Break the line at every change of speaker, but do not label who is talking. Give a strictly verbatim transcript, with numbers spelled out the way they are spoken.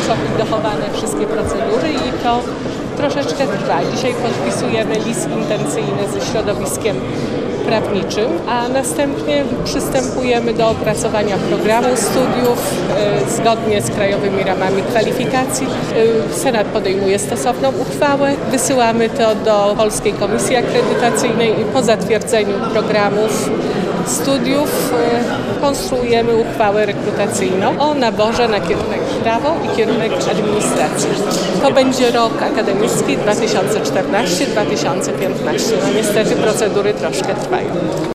dochowane wszystkie procedury i to troszeczkę trwa. Dzisiaj podpisujemy list intencyjny ze środowiskiem prawniczym, a następnie przystępujemy do opracowania programu studiów y, zgodnie z krajowymi ramami kwalifikacji. Y, Senat podejmuje stosowną uchwałę, wysyłamy to do Polskiej Komisji Akredytacyjnej i po zatwierdzeniu programów studiów y, konstruujemy uchwałę rekrutacyjną o naborze na kierunek prawo i kierunek administracji. To będzie rok akademicki dwa tysiące czternasty dwa tysiące piętnasty. No niestety procedury troszkę trwają.